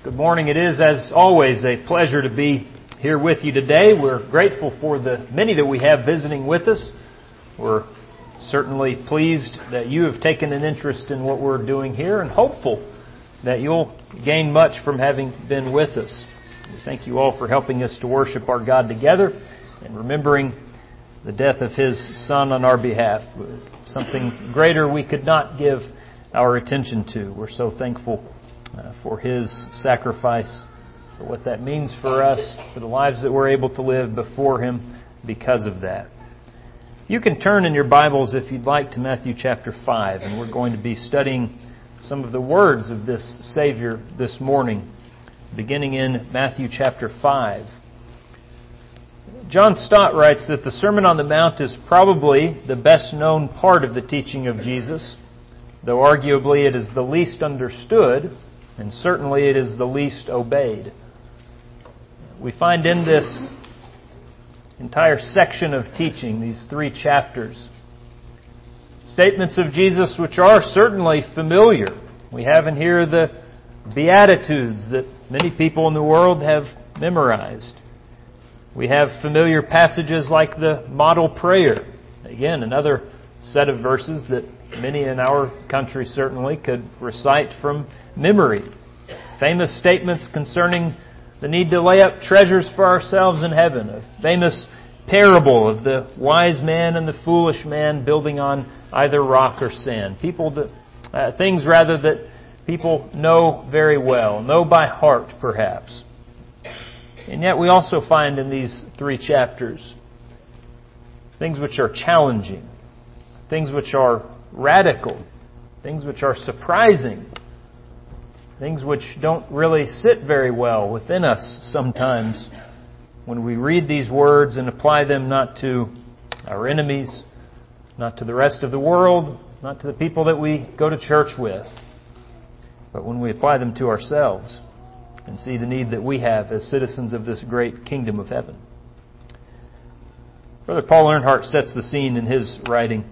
Good morning. It is, as always, a pleasure to be here with you today. We're grateful for the many that we have visiting with us. We're certainly pleased that you have taken an interest in what we're doing here and hopeful that you'll gain much from having been with us. We thank you all for helping us to worship our God together and remembering the death of His Son on our behalf. Something greater we could not give our attention to. We're so thankful for His sacrifice, for what that means for us, for the lives that we're able to live before Him because of that. You can turn in your Bibles, if you'd like, to Matthew chapter 5, and we're going to be studying some of the words of this Savior this morning, beginning in Matthew chapter 5. John Stott writes that the Sermon on the Mount is probably the best known part of the teaching of Jesus, though arguably it is the least understood, and certainly it is the least obeyed. We find in this entire section of teaching, these 3 chapters, statements of Jesus which are certainly familiar. We have in here the Beatitudes that many people in the world have memorized. We have familiar passages like the model prayer. Again, another set of verses that many in our country certainly could recite from memory. Famous statements concerning the need to lay up treasures for ourselves in heaven. A famous parable of the wise man and the foolish man building on either rock or sand. Things that people know very well, know by heart perhaps. And yet we also find in these 3 chapters things which are challenging, things which are radical, things which are surprising, things which don't really sit very well within us sometimes when we read these words and apply them not to our enemies, not to the rest of the world, not to the people that we go to church with, but when we apply them to ourselves and see the need that we have as citizens of this great kingdom of heaven. Brother Paul Earnhardt sets the scene in his writing.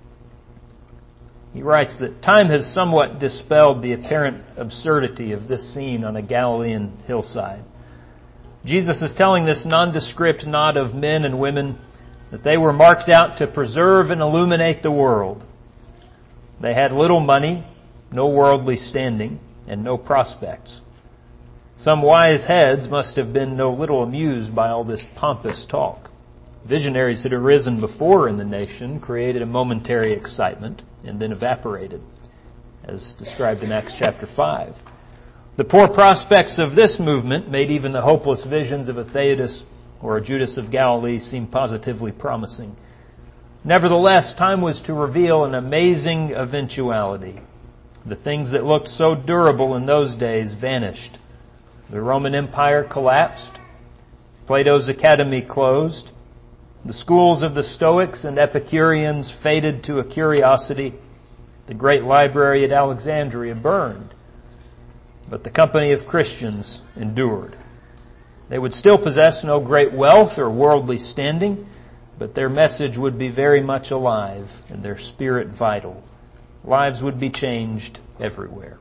He writes that time has somewhat dispelled the apparent absurdity of this scene on a Galilean hillside. Jesus is telling this nondescript knot of men and women that they were marked out to preserve and illuminate the world. They had little money, no worldly standing, and no prospects. Some wise heads must have been no little amused by all this pompous talk. Visionaries had arisen before in the nation, created a momentary excitement, and then evaporated, as described in Acts chapter 5. The poor prospects of this movement made even the hopeless visions of a Theudas or a Judas of Galilee seem positively promising. Nevertheless, time was to reveal an amazing eventuality. The things that looked so durable in those days vanished. The Roman Empire collapsed. Plato's academy closed. The schools of the Stoics and Epicureans faded to a curiosity. The great library at Alexandria burned. But the company of Christians endured. They would still possess no great wealth or worldly standing, but their message would be very much alive and their spirit vital. Lives would be changed everywhere.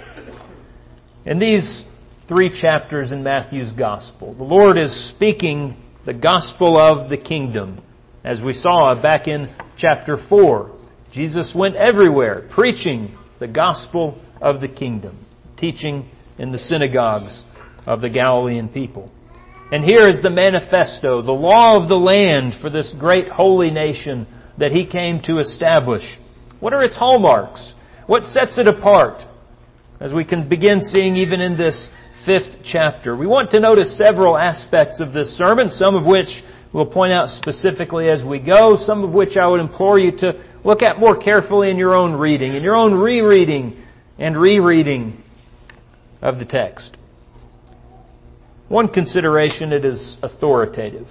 In these 3 chapters in Matthew's Gospel, the Lord is speaking the gospel of the kingdom. As we saw back in chapter 4, Jesus went everywhere preaching the gospel of the kingdom, teaching in the synagogues of the Galilean people. And here is the manifesto, the law of the land for this great holy nation that He came to establish. What are its hallmarks? What sets it apart? As we can begin seeing even in this 5th chapter. We want to notice several aspects of this sermon, some of which we'll point out specifically as we go, some of which I would implore you to look at more carefully in your own reading, in your own rereading and rereading of the text. One consideration, it is authoritative.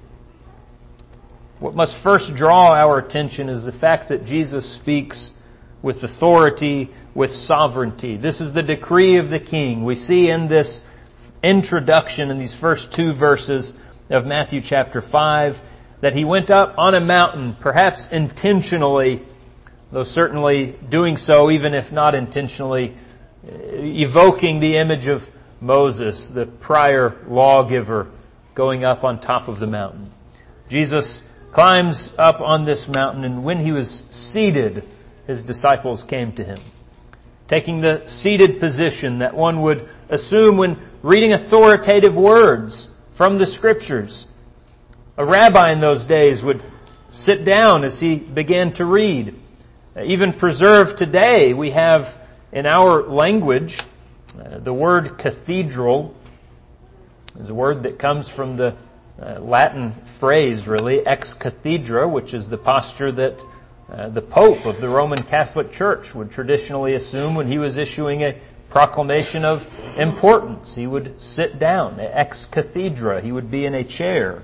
What must first draw our attention is the fact that Jesus speaks with authority, with sovereignty. This is the decree of the King. We see in this introduction in these first 2 verses of Matthew chapter 5 that He went up on a mountain, perhaps intentionally, though certainly doing so, even if not intentionally, evoking the image of Moses, the prior lawgiver, going up on top of the mountain. Jesus climbs up on this mountain, and when he was seated, his disciples came to him, taking the seated position that one would assume when reading authoritative words from the Scriptures. A rabbi in those days would sit down as he began to read. Even preserved today, we have in our language the word cathedral is a word that comes from the Latin phrase, really, ex cathedra, which is the posture that the Pope of the Roman Catholic Church would traditionally assume when he was issuing a proclamation of importance. He would sit down, ex cathedra. He would be in a chair.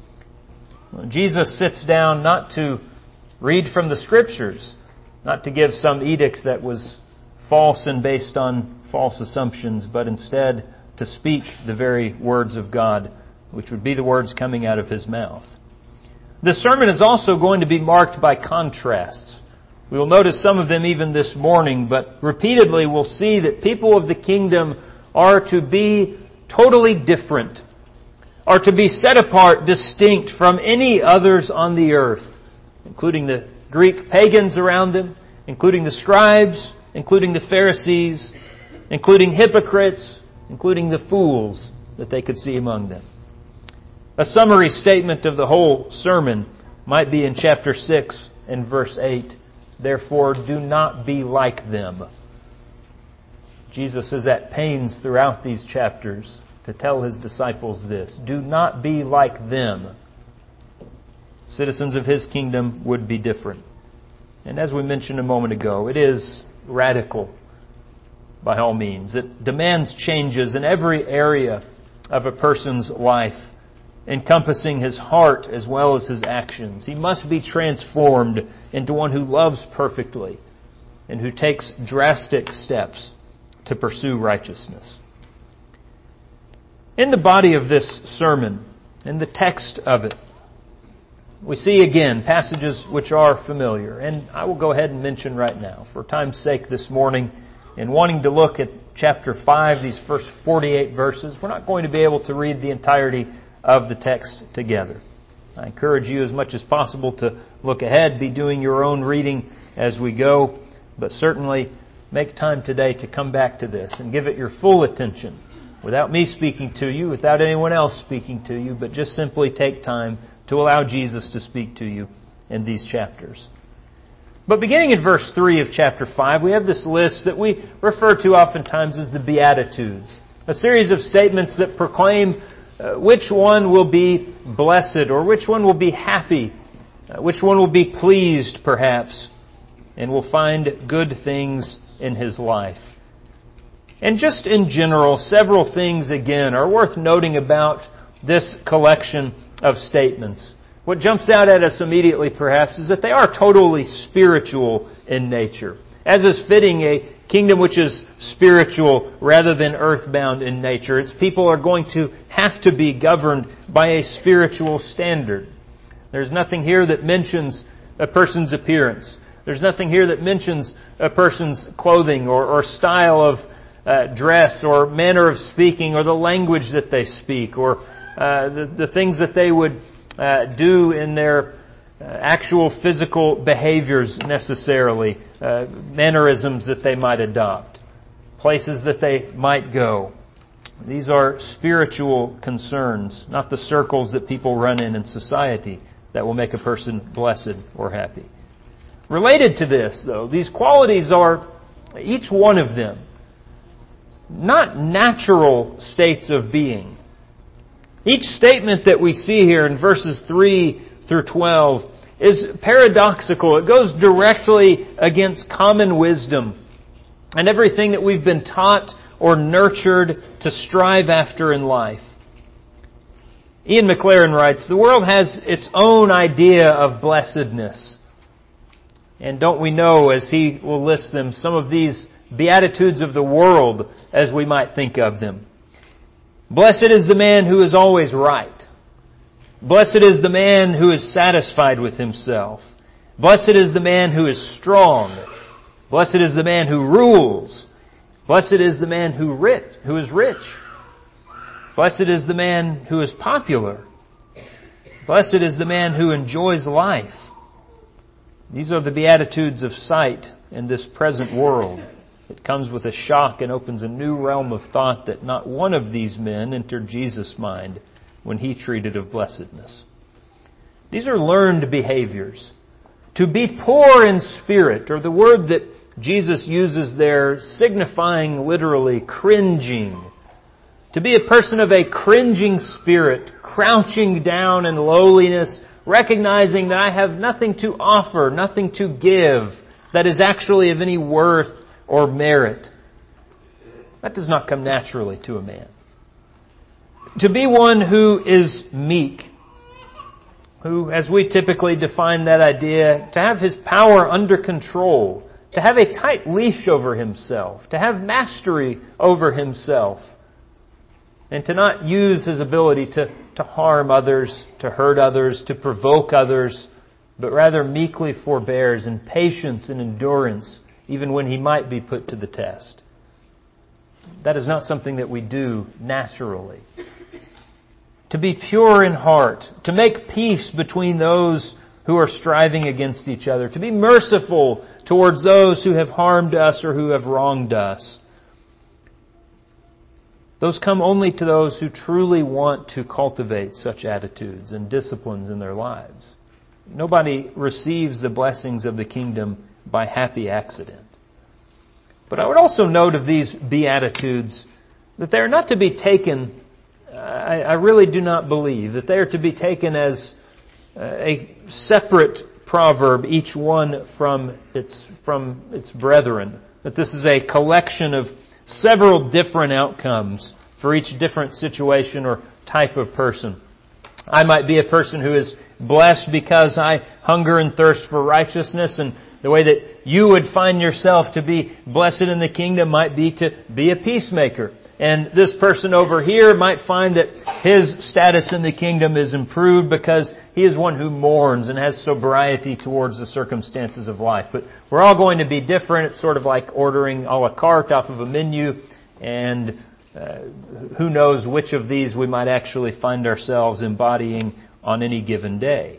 Jesus sits down not to read from the Scriptures, not to give some edict that was false and based on false assumptions, but instead to speak the very words of God, which would be the words coming out of His mouth. This sermon is also going to be marked by contrasts. We will notice some of them even this morning, but repeatedly we'll see that people of the kingdom are to be totally different, are to be set apart, distinct from any others on the earth, including the Greek pagans around them, including the scribes, including the Pharisees, including hypocrites, including the fools that they could see among them. A summary statement of the whole sermon might be in chapter 6 and verse 8. Therefore, do not be like them. Jesus is at pains throughout these chapters to tell His disciples this. Do not be like them. Citizens of His kingdom would be different. And as we mentioned a moment ago, it is radical by all means. It demands changes in every area of a person's life, encompassing his heart as well as his actions. He must be transformed into one who loves perfectly and who takes drastic steps to pursue righteousness. In the body of this sermon, in the text of it, we see again passages which are familiar, and I will go ahead and mention right now, for time's sake this morning, in wanting to look at chapter 5, these first 48 verses, we're not going to be able to read the entirety of the text together. I encourage you as much as possible to look ahead, be doing your own reading as we go, but certainly make time today to come back to this and give it your full attention, without me speaking to you, without anyone else speaking to you, but just simply take time to allow Jesus to speak to you in these chapters. But beginning in verse 3 of chapter 5, we have this list that we refer to oftentimes as the Beatitudes, a series of statements that proclaim which one will be blessed or which one will be happy, which one will be pleased perhaps, and will find good things in his life. And just in general, several things again are worth noting about this collection of statements. What jumps out at us immediately perhaps is that they are totally spiritual in nature. As is fitting, a kingdom which is spiritual rather than earthbound in nature. Its people are going to have to be governed by a spiritual standard. There's nothing here that mentions a person's appearance. There's nothing here that mentions a person's clothing or style of dress or manner of speaking or the language that they speak or the things that they would do in their actual physical behaviors necessarily, mannerisms that they might adopt, places that they might go. These are spiritual concerns, not the circles that people run in society that will make a person blessed or happy. Related to this, though, these qualities are, each one of them, not natural states of being. Each statement that we see here in verses 3 through 12 is paradoxical. It goes directly against common wisdom and everything that we've been taught or nurtured to strive after in life. Ian McLaren writes, "The world has its own idea of blessedness." And don't we know, as he will list them, some of these beatitudes of the world as we might think of them. Blessed is the man who is always right. Blessed is the man who is satisfied with himself. Blessed is the man who is strong. Blessed is the man who rules. Blessed is the man who is rich. Blessed is the man who is popular. Blessed is the man who enjoys life. These are the beatitudes of sight in this present world. It comes with a shock and opens a new realm of thought that not one of these men entered Jesus' mind when he treated of blessedness. These are learned behaviors. To be poor in spirit, or the word that Jesus uses there, signifying literally cringing. To be a person of a cringing spirit, crouching down in lowliness, recognizing that I have nothing to offer, nothing to give that is actually of any worth or merit. That does not come naturally to a man. To be one who is meek, who, as we typically define that idea, to have his power under control, to have a tight leash over himself, to have mastery over himself, and to not use his ability to harm others, to hurt others, to provoke others, but rather meekly forbears in patience and endurance, even when he might be put to the test. That is not something that we do naturally. To be pure in heart, to make peace between those who are striving against each other, to be merciful towards those who have harmed us or who have wronged us. Those come only to those who truly want to cultivate such attitudes and disciplines in their lives. Nobody receives the blessings of the kingdom by happy accident. But I would also note of these Beatitudes that they are not to be taken, I really do not believe, that they are to be taken as a separate proverb, each one from its brethren. That this is a collection of several different outcomes for each different situation or type of person. I might be a person who is blessed because I hunger and thirst for righteousness, and the way that you would find yourself to be blessed in the kingdom might be to be a peacemaker. And this person over here might find that his status in the kingdom is improved because he is one who mourns and has sobriety towards the circumstances of life. But we're all going to be different. It's sort of like ordering a la carte off of a menu, and who knows which of these we might actually find ourselves embodying on any given day.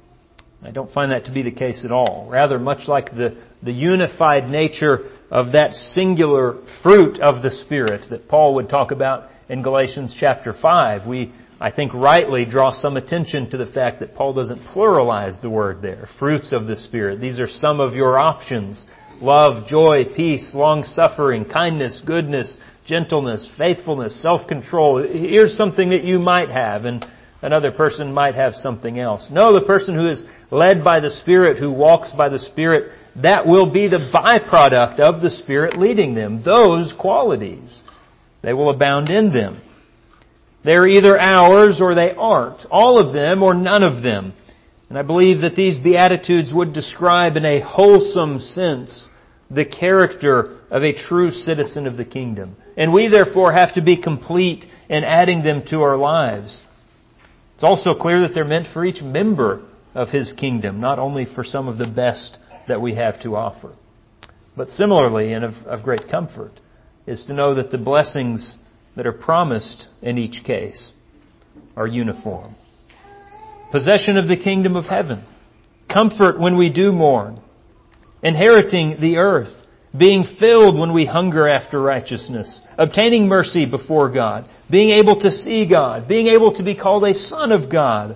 I don't find that to be the case at all. Rather, much like the unified nature of that singular fruit of the Spirit that Paul would talk about in Galatians chapter 5, we, I think, rightly draw some attention to the fact that Paul doesn't pluralize the word there. Fruits of the Spirit. These are some of your options. Love, joy, peace, long-suffering, kindness, goodness, gentleness, faithfulness, self-control. Here's something that you might have, and another person might have something else. No, the person who is led by the Spirit, who walks by the Spirit, that will be the byproduct of the Spirit leading them. Those qualities, they will abound in them. They're either ours or they aren't. All of them or none of them. And I believe that these Beatitudes would describe in a wholesome sense the character of a true citizen of the kingdom. And we therefore have to be complete in adding them to our lives. It's also clear that they're meant for each member of His kingdom, not only for some of the best that we have to offer. But similarly, and of great comfort, is to know that the blessings that are promised in each case are uniform. Possession of the kingdom of heaven, comfort when we do mourn, inheriting the earth, being filled when we hunger after righteousness, obtaining mercy before God, being able to see God, being able to be called a son of God,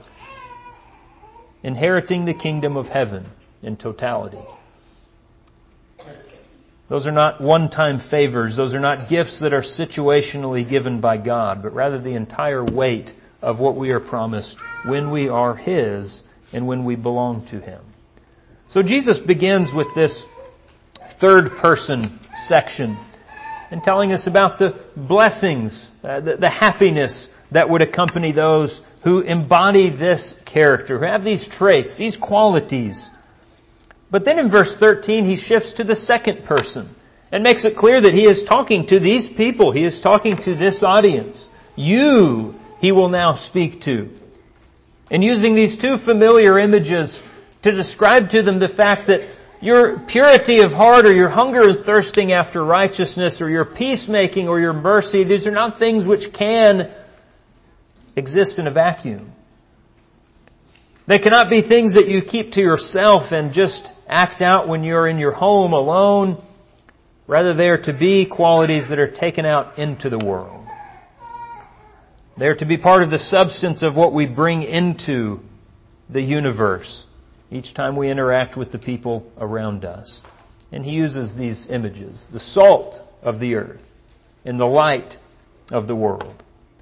inheriting the kingdom of heaven in totality. Those are not one-time favors. Those are not gifts that are situationally given by God, but rather the entire weight of what we are promised when we are His and when we belong to Him. So Jesus begins with this third person section and telling us about the blessings, the happiness that would accompany those who embody this character, who have these traits, these qualities. But then in verse 13, he shifts to the second person and makes it clear that he is talking to these people. He is talking to this audience. You, he will now speak to. And using these two familiar images to describe to them the fact that your purity of heart or your hunger and thirsting after righteousness or your peacemaking or your mercy, these are not things which can exist in a vacuum. They cannot be things that you keep to yourself and just act out when you're in your home alone. Rather, they are to be qualities that are taken out into the world. They are to be part of the substance of what we bring into the universe each time we interact with the people around us. And He uses these images: the salt of the earth and the light of the world.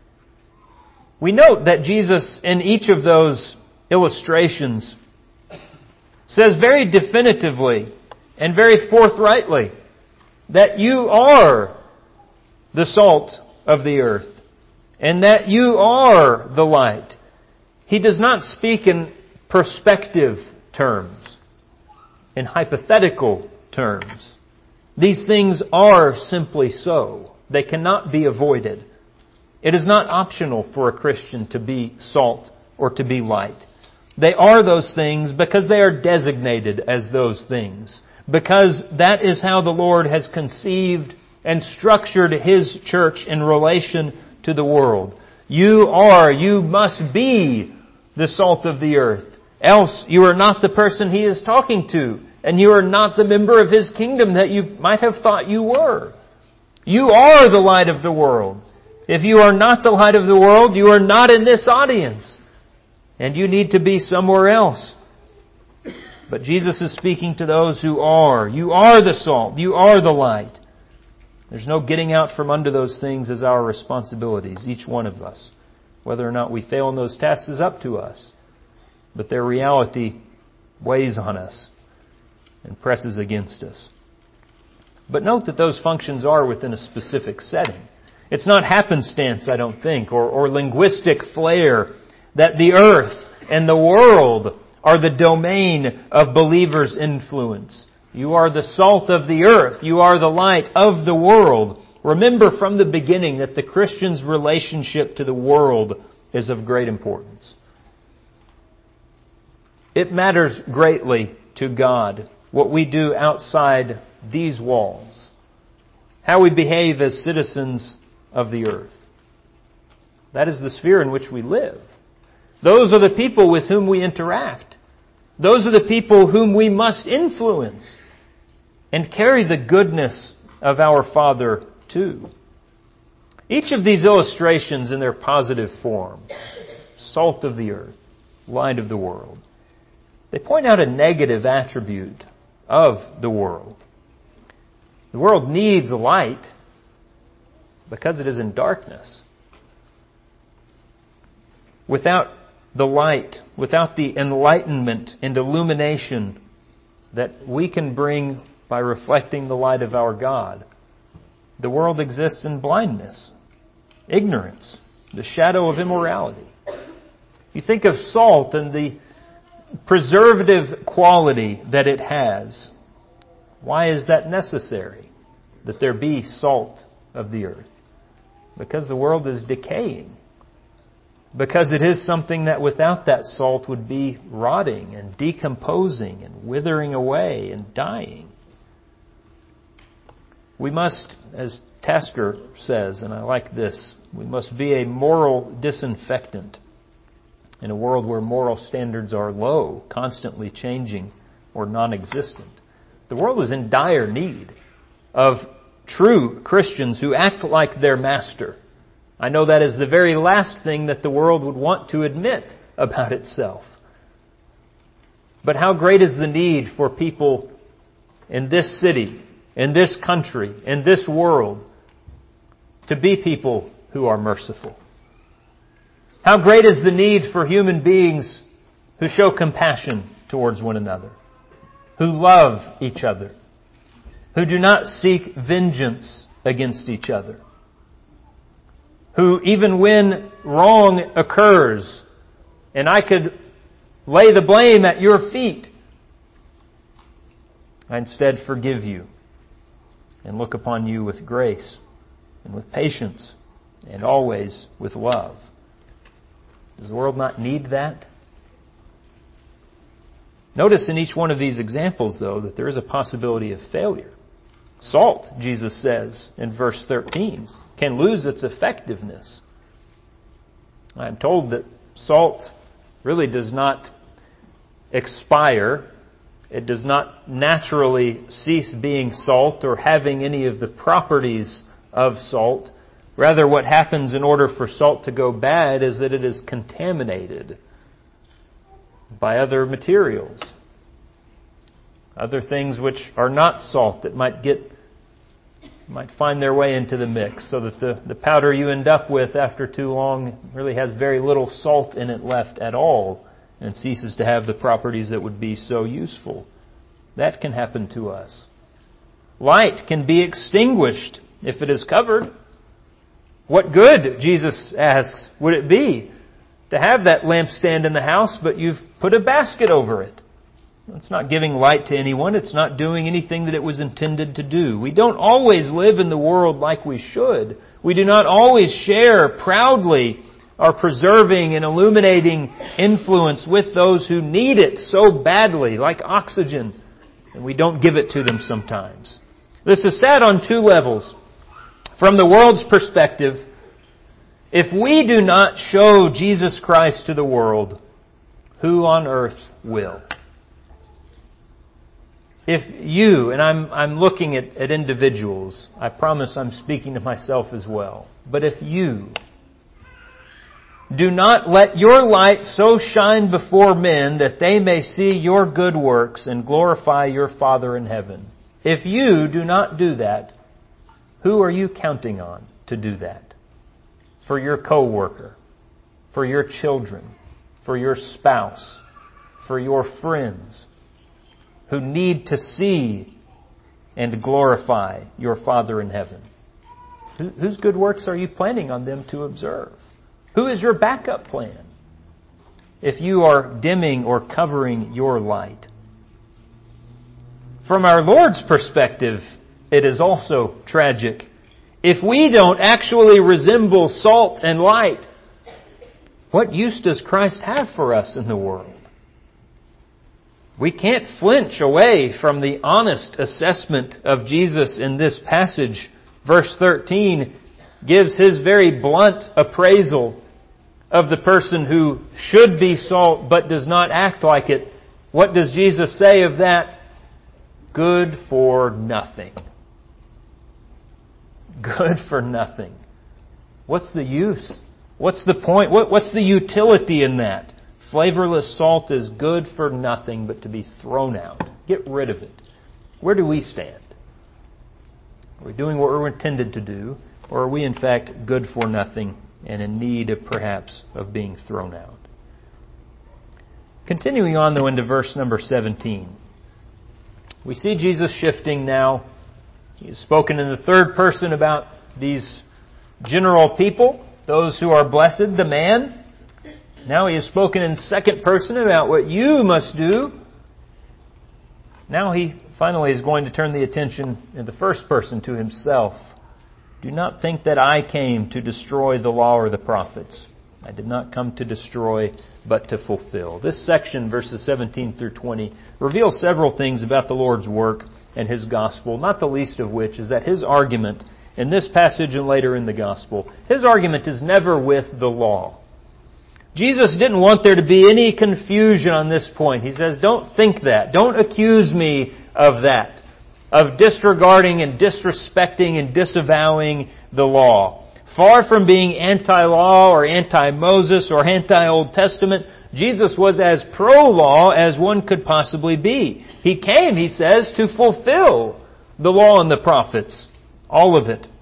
We note that Jesus, in each of those illustrations, says very definitively and very forthrightly that you are the salt of the earth and that you are the light. He does not speak in perspective terms, in hypothetical terms. These things are simply so. They cannot be avoided. It is not optional for a Christian to be salt or to be light. They are those things because they are designated as those things. Because that is how the Lord has conceived and structured His church in relation to the world. You must be the salt of the earth. Else you are not the person He is talking to. And you are not the member of His kingdom that you might have thought you were. You are the light of the world. If you are not the light of the world, you are not in this audience. And you need to be somewhere else. But Jesus is speaking to those who are. You are the salt. You are the light. There's no getting out from under those things as our responsibilities, each one of us. Whether or not we fail in those tasks is up to us. But their reality weighs on us and presses against us. But note that those functions are within a specific setting. It's not happenstance, I don't think, or linguistic flair that the earth and the world are the domain of believers' influence. You are the salt of the earth. You are the light of the world. Remember from the beginning that the Christian's relationship to the world is of great importance. It matters greatly to God what we do outside these walls, how we behave as citizens of the earth. That is the sphere in which we live. Those are the people with whom we interact. Those are the people whom we must influence and carry the goodness of our Father to. Each of these illustrations in their positive form, salt of the earth, light of the world, they point out a negative attribute of the world. The world needs light because it is in darkness. Without the light, without the enlightenment and illumination that we can bring by reflecting the light of our God, the world exists in blindness, ignorance, the shadow of immorality. You think of salt and the preservative quality that it has. Why is that necessary? That there be salt of the earth? Because the world is decaying. Because it is something that without that salt would be rotting and decomposing and withering away and dying. We must, as Tasker says, and I like this, we must be a moral disinfectant in a world where moral standards are low, constantly changing, or non-existent. The world is in dire need of true Christians who act like their master. I know that is the very last thing that the world would want to admit about itself. But how great is the need for people in this city, in this country, in this world, to be people who are merciful. How great is the need for human beings who show compassion towards one another, who love each other, who do not seek vengeance against each other, who even when wrong occurs, and I could lay the blame at your feet, I instead forgive you and look upon you with grace and with patience and always with love. Does the world not need that? Notice in each one of these examples, though, that there is a possibility of failure. Salt, Jesus says in verse 13, can lose its effectiveness. I'm told that salt really does not expire. It does not naturally cease being salt or having any of the properties of salt. Rather, what happens in order for salt to go bad is that it is contaminated by other materials, other things which are not salt that might find their way into the mix, so that the powder you end up with after too long really has very little salt in it left at all and ceases to have the properties that would be so useful. That can happen to us. Light can be extinguished if it is covered. What good, Jesus asks, would it be to have that lampstand in the house, but you've put a basket over it? It's not giving light to anyone. It's not doing anything that it was intended to do. We don't always live in the world like we should. We do not always share proudly our preserving and illuminating influence with those who need it so badly, like oxygen, and we don't give it to them sometimes. This is sad on two levels. From the world's perspective, if we do not show Jesus Christ to the world, who on earth will? If you, and I'm looking at individuals, I promise I'm speaking to myself as well, but if you do not let your light so shine before men that they may see your good works and glorify your Father in heaven, if you do not do that, who are you counting on to do that? For your coworker, for your children, for your spouse, for your friends who need to see and glorify your Father in heaven. Whose good works are you planning on them to observe? Who is your backup plan if you are dimming or covering your light? From our Lord's perspective, it is also tragic. If we don't actually resemble salt and light, what use does Christ have for us in the world? We can't flinch away from the honest assessment of Jesus in this passage. Verse 13 gives his very blunt appraisal of the person who should be salt but does not act like it. What does Jesus say of that? Good for nothing. Good for nothing. What's the use? What's the point? What's the utility in that? Flavorless salt is good for nothing but to be thrown out. Get rid of it. Where do we stand? Are we doing what we're intended to do, or are we in fact good for nothing and in need of perhaps of being thrown out? Continuing on though into verse number 17. We see Jesus shifting now. He has spoken in the third person about these general people, those who are blessed, the man. Now he has spoken in second person about what you must do. Now he finally is going to turn the attention in the first person to himself. Do not think that I came to destroy the law or the prophets. I did not come to destroy, but to fulfill. This section, verses 17 through 20, reveals several things about the Lord's work and His gospel, not the least of which is that His argument in this passage and later in the gospel, His argument is never with the law. Jesus didn't want there to be any confusion on this point. He says, don't think that. Don't accuse me of that, of disregarding and disrespecting and disavowing the law. Far from being anti-law or anti-Moses or anti-Old Testament, Jesus was as pro-law as one could possibly be. He came, he says, to fulfill the law and the prophets. All of it.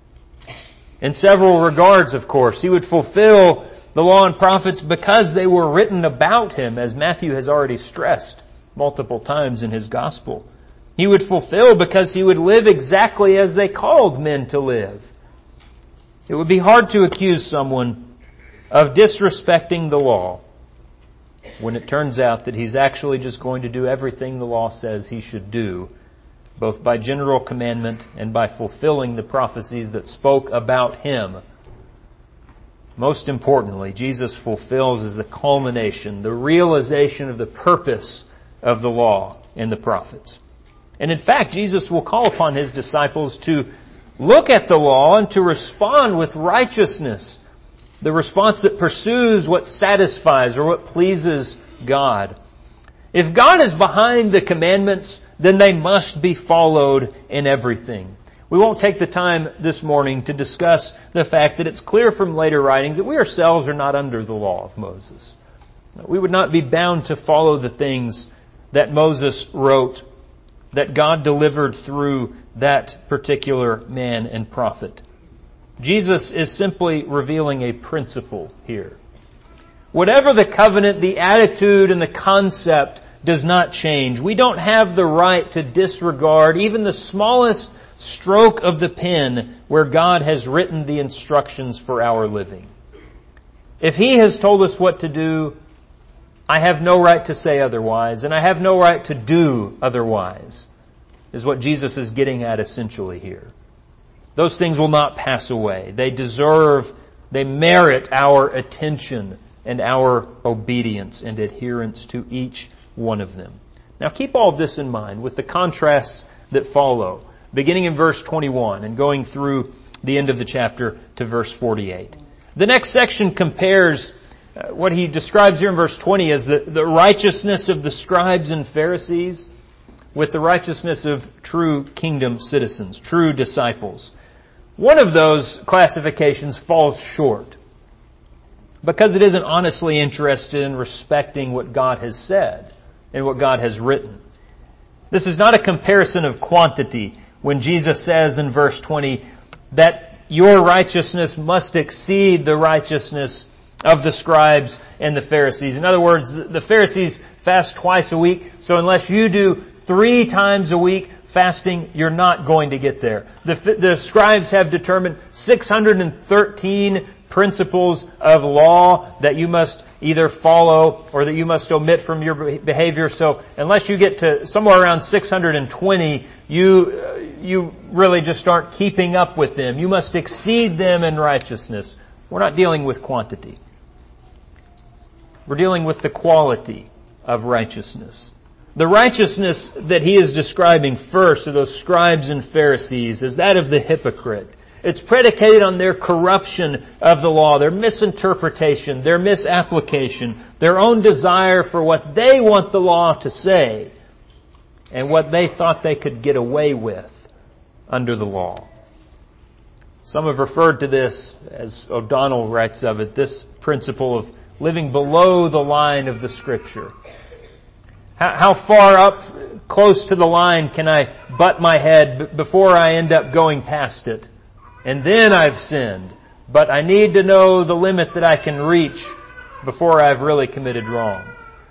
In several regards, of course. He would fulfill the law and prophets because they were written about Him, as Matthew has already stressed multiple times in his gospel. He would fulfill because He would live exactly as they called men to live. It would be hard to accuse someone of disrespecting the law when it turns out that he's actually just going to do everything the law says he should do, both by general commandment and by fulfilling the prophecies that spoke about Him. Most importantly, Jesus fulfills as the culmination, the realization of the purpose of the law and the prophets. And in fact, Jesus will call upon His disciples to look at the law and to respond with righteousness the response that pursues what satisfies or what pleases God. If God is behind the commandments, then they must be followed in everything. We won't take the time this morning to discuss the fact that it's clear from later writings that we ourselves are not under the law of Moses. We would not be bound to follow the things that Moses wrote, that God delivered through that particular man and prophet. Jesus is simply revealing a principle here. Whatever the covenant, the attitude and the concept does not change. We don't have the right to disregard even the smallest stroke of the pen where God has written the instructions for our living. If He has told us what to do, I have no right to say otherwise, and I have no right to do otherwise, is what Jesus is getting at essentially here. Those things will not pass away. They merit our attention and our obedience and adherence to each one of them. Now keep all of this in mind with the contrasts that follow, beginning in verse 21 and going through the end of the chapter to verse 48. The next section compares what he describes here in verse 20 as the righteousness of the scribes and Pharisees with the righteousness of true kingdom citizens, true disciples. One of those classifications falls short because it isn't honestly interested in respecting what God has said and what God has written. This is not a comparison of quantity when Jesus says in verse 20 that your righteousness must exceed the righteousness of the scribes and the Pharisees. In other words, the Pharisees fast twice a week, so unless you do 3 times a week fasting, you're not going to get there. The scribes have determined 613 principles of law that you must either follow or that you must omit from your behavior. So unless you get to somewhere around 620, you really just aren't keeping up with them. You must exceed them in righteousness. We're not dealing with quantity. We're dealing with the quality of righteousness. The righteousness that he is describing first of those scribes and Pharisees is that of the hypocrite. It's predicated on their corruption of the law, their misinterpretation, their misapplication, their own desire for what they want the law to say, and what they thought they could get away with under the law. Some have referred to this, as O'Donnell writes of it, this principle of living below the line of the Scripture. How far up, close to the line, can I butt my head before I end up going past it? And then I've sinned. But I need to know the limit that I can reach before I've really committed wrong.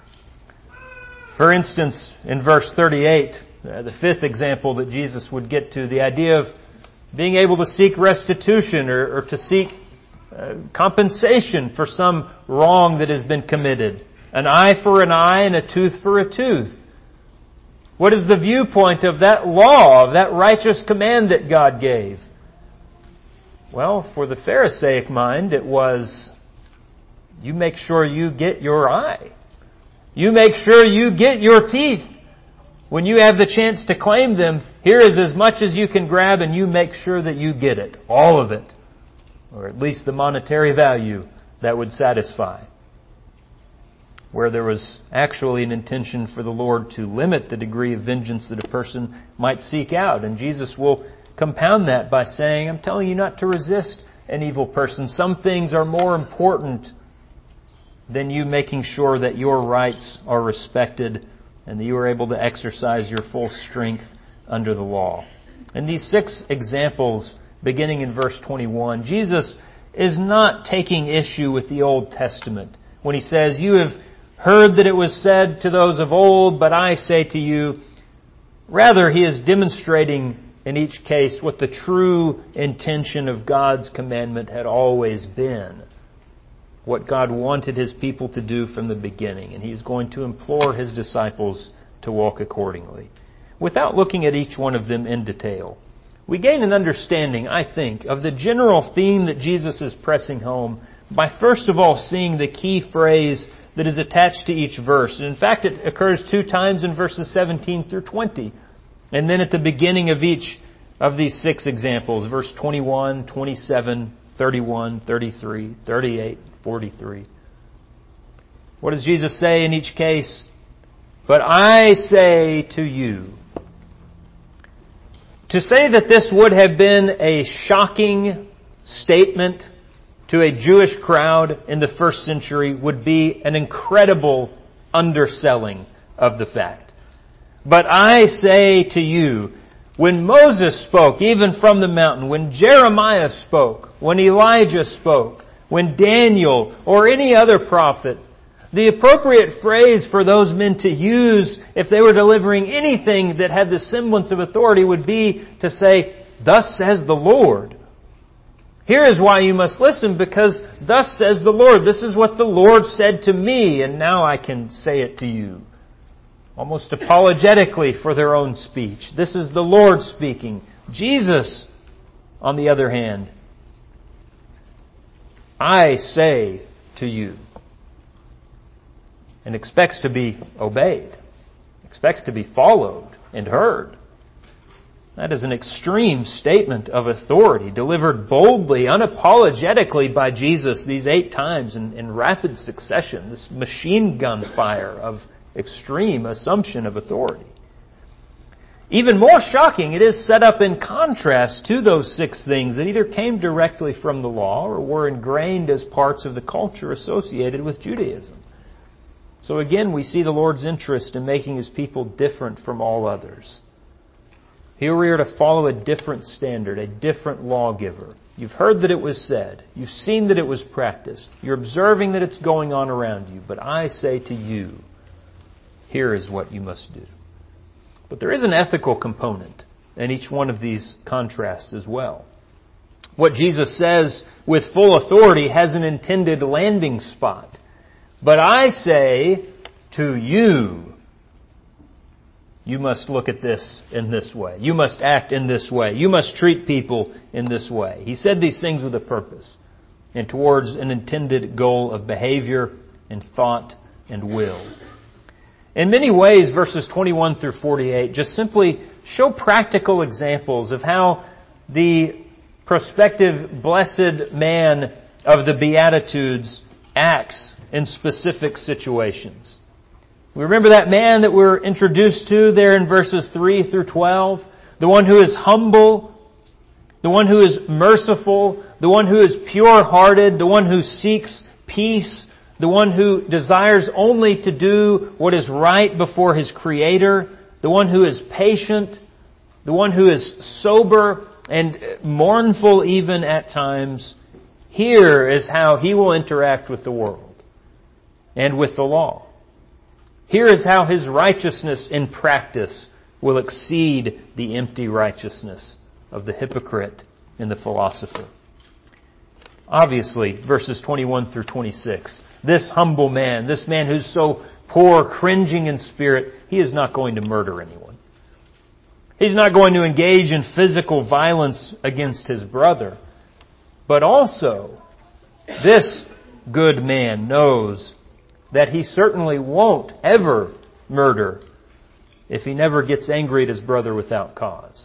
For instance, in verse 38, the fifth example that Jesus would get to, the idea of being able to seek restitution or to seek compensation for some wrong that has been committed. An eye for an eye and a tooth for a tooth. What is the viewpoint of that law, of that righteous command that God gave? Well, for the Pharisaic mind, it was, you make sure you get your eye. You make sure you get your teeth. When you have the chance to claim them, here is as much as you can grab, and you make sure that you get it. All of it. Or at least the monetary value that would satisfy. Where there was actually an intention for the Lord to limit the degree of vengeance that a person might seek out. And Jesus will compound that by saying, I'm telling you not to resist an evil person. Some things are more important than you making sure that your rights are respected and that you are able to exercise your full strength under the law. In these 6 examples, beginning in verse 21, Jesus is not taking issue with the Old Testament when He says, you have heard that it was said to those of old, but I say to you. Rather, He is demonstrating in each case what the true intention of God's commandment had always been. What God wanted His people to do from the beginning. And He's going to implore His disciples to walk accordingly. Without looking at each one of them in detail, we gain an understanding, I think, of the general theme that Jesus is pressing home by first of all seeing the key phrase that is attached to each verse. And in fact, it occurs 2 times in verses 17 through 20. And then at the beginning of each of these 6 examples, verse 21, 27, 31, 33, 38, 43. What does Jesus say in each case? But I say to you. To say that this would have been a shocking statement to a Jewish crowd in the first century would be an incredible underselling of the fact. But I say to you, when Moses spoke, even from the mountain, when Jeremiah spoke, when Elijah spoke, when Daniel or any other prophet, the appropriate phrase for those men to use if they were delivering anything that had the semblance of authority would be to say, "Thus says the Lord." Here is why you must listen, because thus says the Lord. This is what the Lord said to me, and now I can say it to you. Almost apologetically for their own speech. This is the Lord speaking. Jesus, on the other hand, I say to you, and expects to be obeyed, expects to be followed and heard. That is an extreme statement of authority delivered boldly, unapologetically by Jesus these 8 times in rapid succession. This machine gun fire of extreme assumption of authority. Even more shocking, it is set up in contrast to those 6 things that either came directly from the law or were ingrained as parts of the culture associated with Judaism. So again, we see the Lord's interest in making His people different from all others. Here we are to follow a different standard, a different lawgiver. You've heard that it was said. You've seen that it was practiced. You're observing that it's going on around you. But I say to you, here is what you must do. But there is an ethical component in each one of these contrasts as well. What Jesus says with full authority has an intended landing spot. But I say to you, you must look at this in this way. You must act in this way. You must treat people in this way. He said these things with a purpose and towards an intended goal of behavior and thought and will. In many ways, verses 21 through 48 just simply show practical examples of how the prospective blessed man of the Beatitudes acts in specific situations. We remember that man that we're introduced to there in verses 3 through 12. The one who is humble, the one who is merciful, the one who is pure-hearted, the one who seeks peace, the one who desires only to do what is right before his Creator, the one who is patient, the one who is sober and mournful even at times. Here is how he will interact with the world and with the law. Here is how his righteousness in practice will exceed the empty righteousness of the hypocrite and the philosopher. Obviously, verses 21 through 26, this humble man, this man who's so poor, cringing in spirit, he is not going to murder anyone. He's not going to engage in physical violence against his brother. But also, this good man knows that he certainly won't ever murder if he never gets angry at his brother without cause.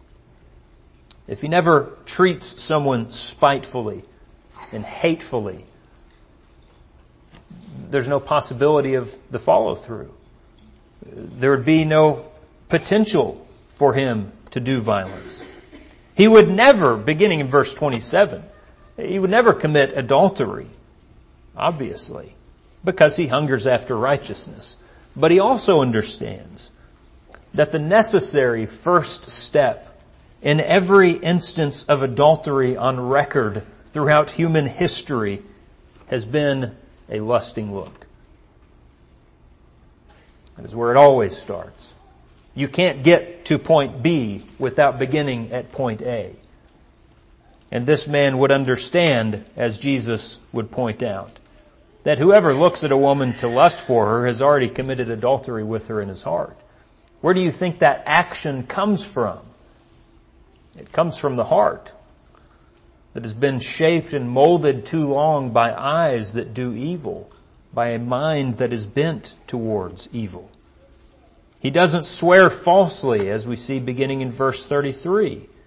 If he never treats someone spitefully and hatefully, there's no possibility of the follow-through. There would be no potential for him to do violence. He would never, beginning in verse 27, he would never commit adultery, obviously, because he hungers after righteousness. But he also understands that the necessary first step in every instance of adultery on record throughout human history has been a lusting look. That is where it always starts. You can't get to point B without beginning at point A. And this man would understand, as Jesus would point out, that whoever looks at a woman to lust for her has already committed adultery with her in his heart. Where do you think that action comes from? It comes from the heart that has been shaped and molded too long by eyes that do evil, by a mind that is bent towards evil. He doesn't swear falsely, as we see beginning in verse 33.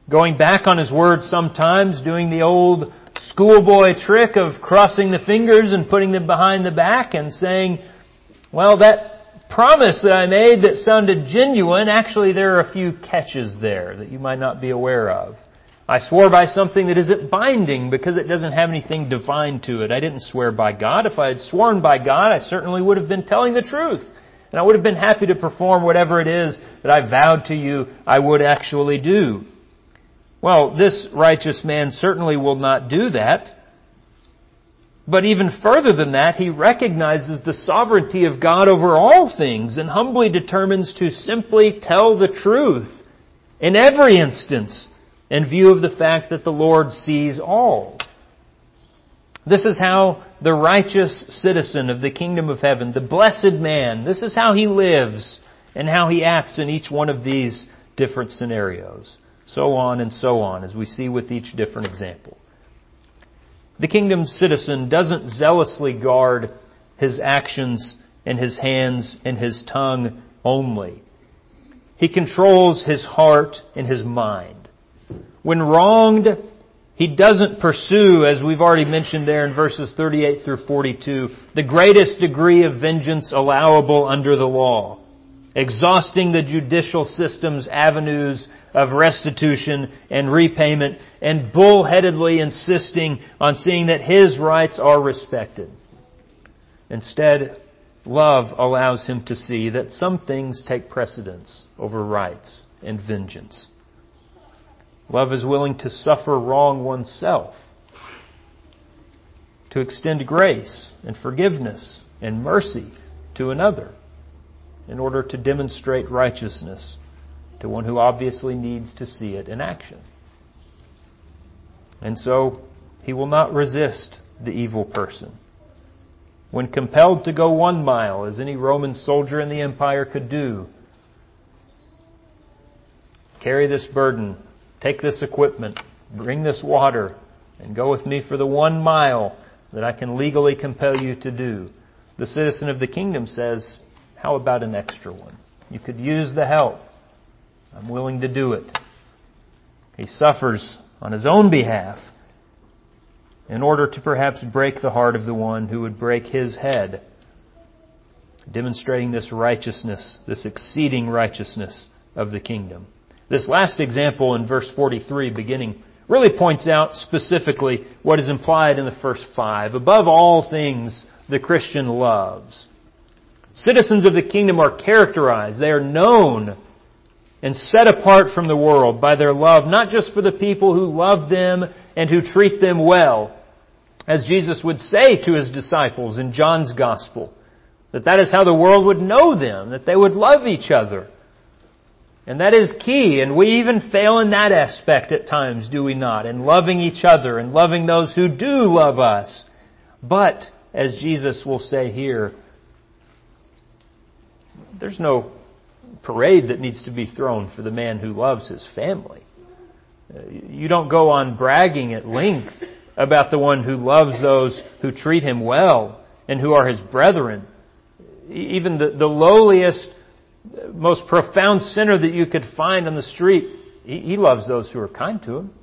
going back on his word sometimes, doing the old schoolboy trick of crossing the fingers and putting them behind the back and saying, well, that promise that I made that sounded genuine, actually there are a few catches there that you might not be aware of. I swore by something that isn't binding because it doesn't have anything divine to it. I didn't swear by God. If I had sworn by God, I certainly would have been telling the truth. And I would have been happy to perform whatever it is that I vowed to you I would actually do. Well, this righteous man certainly will not do that. But even further than that, he recognizes the sovereignty of God over all things and humbly determines to simply tell the truth in every instance in view of the fact that the Lord sees all. This is how the righteous citizen of the kingdom of heaven, the blessed man, this is how he lives and how he acts in each one of these different scenarios. So on and so on, as we see with each different example. The kingdom citizen doesn't zealously guard his actions and his hands and his tongue only. He controls his heart and his mind. When wronged, he doesn't pursue, as we've already mentioned there in verses 38 through 42, the greatest degree of vengeance allowable under the law, exhausting the judicial system's avenues of restitution and repayment, and bullheadedly insisting on seeing that his rights are respected. Instead, love allows him to see that some things take precedence over rights and vengeance. Love is willing to suffer wrong oneself, to extend grace and forgiveness and mercy to another in order to demonstrate righteousness to one who obviously needs to see it in action. And so, he will not resist the evil person. When compelled to go 1 mile, as any Roman soldier in the empire could do, carry this burden, take this equipment, bring this water, and go with me for the 1 mile that I can legally compel you to do. The citizen of the kingdom says, how about an extra one? You could use the help. I'm willing to do it. He suffers on his own behalf in order to perhaps break the heart of the one who would break his head, demonstrating this righteousness, this exceeding righteousness of the kingdom. This last example in verse 43 beginning really points out specifically what is implied in the first 5. Above all things, the Christian loves. Citizens of the kingdom are characterized, they are known and set apart from the world by their love, not just for the people who love them and who treat them well, as Jesus would say to His disciples in John's Gospel, that is how the world would know them, that they would love each other. And that is key, and we even fail in that aspect at times, do we not? In loving each other and loving those who do love us. But, as Jesus will say here, there's no parade that needs to be thrown for the man who loves his family. You don't go on bragging at length about the one who loves those who treat him well and who are his brethren. Even the lowliest, most profound sinner that you could find on the street, he loves those who are kind to him.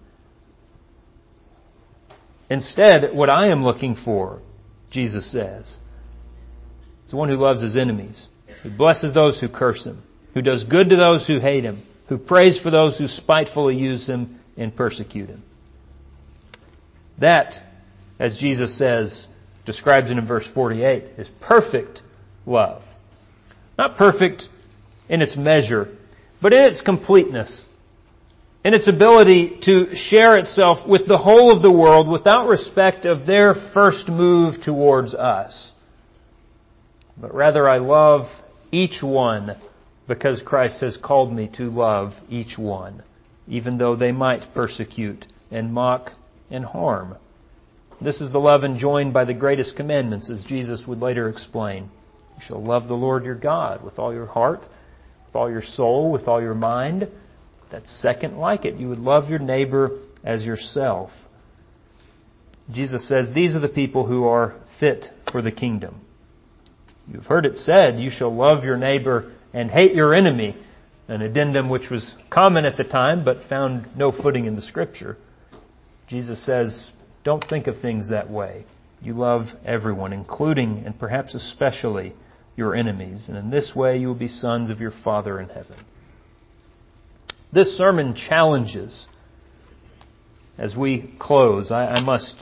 Instead, what I am looking for, Jesus says, is the one who loves his enemies, who blesses those who curse him, who does good to those who hate him, who prays for those who spitefully use him and persecute him. That, as Jesus says, describes it in verse 48, is perfect love. Not perfect in its measure, but in its completeness, in its ability to share itself with the whole of the world without respect of their first move towards us. But rather I love each one because Christ has called me to love each one, even though they might persecute and mock and harm. This is the love enjoined by the greatest commandments, as Jesus would later explain. You shall love the Lord your God with all your heart, with all your soul, with all your mind. That's second like it. You would love your neighbor as yourself. Jesus says these are the people who are fit for the kingdom. You've heard it said, you shall love your neighbor and hate your enemy. an addendum which was common at the time but found no footing in the Scripture. Jesus says, don't think of things that way. You love everyone, including and perhaps especially your enemies. And in this way you will be sons of your Father in heaven. This sermon challenges. As we close, I must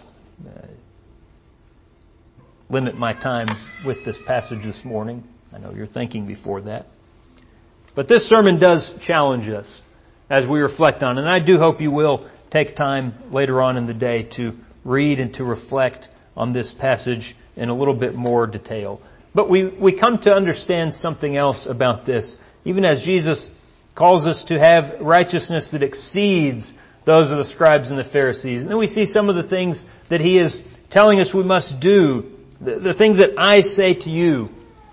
limit my time with this passage this morning. I know you're thinking before that. But this sermon does challenge us as we reflect on it. And I do hope you will take time later on in the day to read and to reflect on this passage in a little bit more detail. But we come to understand something else about this. Even as Jesus calls us to have righteousness that exceeds those of the scribes and the Pharisees. And then we see some of the things that He is telling us we must do. The things that I say to you.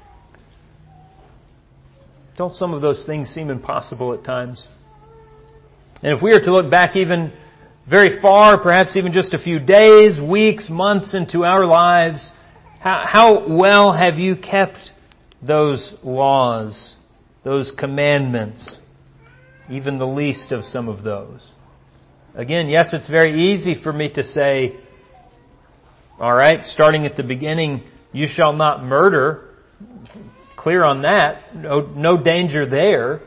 Don't some of those things seem impossible at times? And if we are to look back even very far, perhaps even just a few days, weeks, months into our lives, how well have you kept those laws, those commandments, even the least of some of those? Again, yes, it's very easy for me to say, all right, starting at the beginning, you shall not murder. Clear on that. No danger there.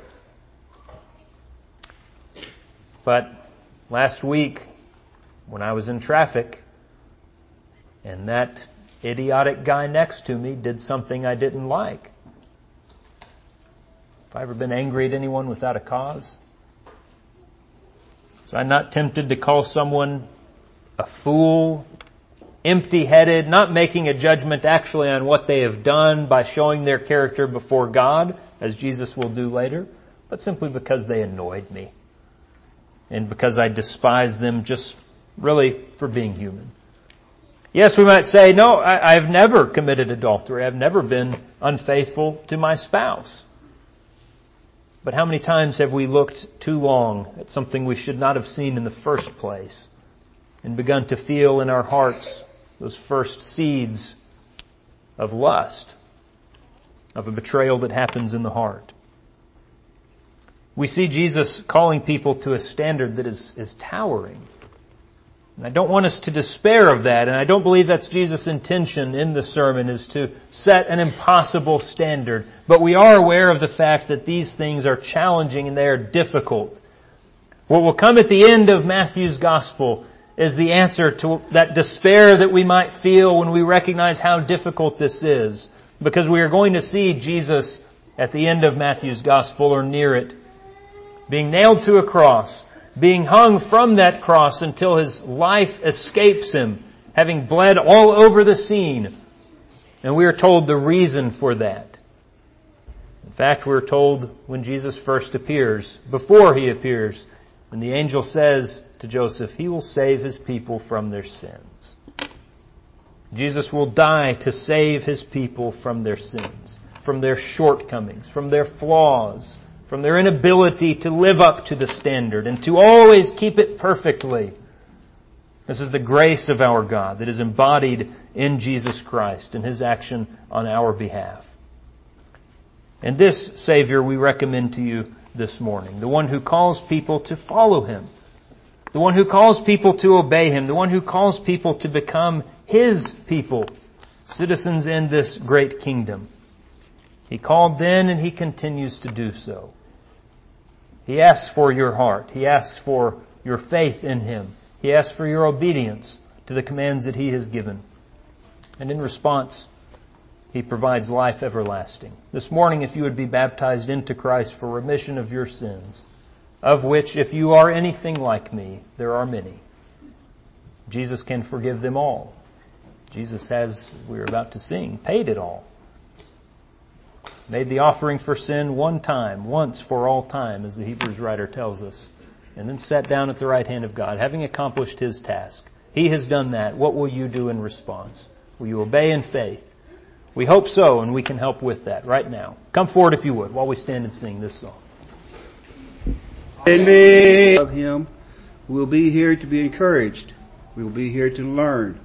But last week, when I was in traffic, and that idiotic guy next to me did something I didn't like. Have I ever been angry at anyone without a cause? Was I not tempted to call someone a fool, empty-headed, not making a judgment actually on what they have done by showing their character before God, as Jesus will do later, but simply because they annoyed me and because I despise them just really for being human? Yes, we might say, no, I've never committed adultery. I've never been unfaithful to my spouse. But how many times have we looked too long at something we should not have seen in the first place and begun to feel in our hearts those first seeds of lust, of a betrayal that happens in the heart? We see Jesus calling people to a standard that is towering. And I don't want us to despair of that, and I don't believe that's Jesus' intention in the sermon, is to set an impossible standard. But we are aware of the fact that these things are challenging and they are difficult. What will come at the end of Matthew's Gospel is the answer to that despair that we might feel when we recognize how difficult this is. Because we are going to see Jesus at the end of Matthew's Gospel, or near it, being nailed to a cross, being hung from that cross until His life escapes Him, having bled all over the scene. And we are told the reason for that. In fact, we're told when Jesus first appears, before He appears, when the angel says to Joseph, He will save His people from their sins. Jesus will die to save His people from their sins, from their shortcomings, from their flaws, from their inability to live up to the standard and to always keep it perfectly. This is the grace of our God that is embodied in Jesus Christ and His action on our behalf. And this Savior we recommend to you this morning, the one who calls people to follow Him, the one who calls people to obey Him, the one who calls people to become His people, citizens in this great kingdom. He called then and He continues to do so. He asks for your heart. He asks for your faith in Him. He asks for your obedience to the commands that He has given. And in response, He provides life everlasting. This morning, if you would be baptized into Christ for remission of your sins, of which, if you are anything like me, there are many, Jesus can forgive them all. Jesus has, we're about to sing, paid it all. Made the offering for sin one time, once for all time, as the Hebrews writer tells us, and then sat down at the right hand of God, having accomplished His task. He has done that. What will you do in response? Will you obey in faith? We hope so, and we can help with that right now. Come forward if you would, while we stand and sing this song. In me of Him, we'll be here to be encouraged. We will be here to learn.